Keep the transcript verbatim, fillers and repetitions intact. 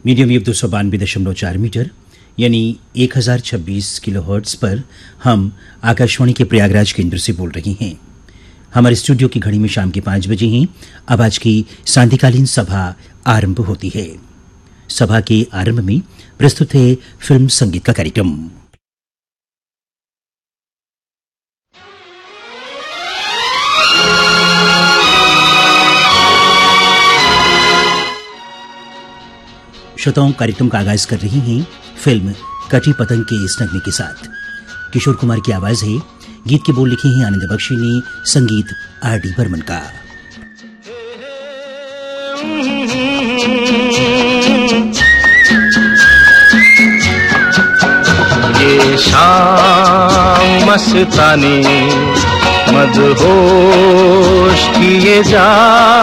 Medium wave दो सौ बानवे दशमलव चार मीटर यानी एक हजार छब्बीस किलो हर्ट्ज पर हम आकाशवाणी के प्रयागराज केंद्र से बोल रहे हैं। हमारे स्टूडियो की घड़ी में शाम के पाँच बजे हैं। अब आज की सांध्यकालीन सभा आरंभ होती है। सभा के आरंभ में प्रस्तुत है फिल्म संगीत का कार्यक्रम। श्रोताओं, कार्यक्रम का आगाज कर रही हैं फिल्म कटी पतंग के इस नगमे के साथ। किशोर कुमार की आवाज है। गीत के बोल लिखे हैं आनंद बख्शी ने, संगीत आर डी बर्मन का। ये शाम मस्तानी मदहोश किए जा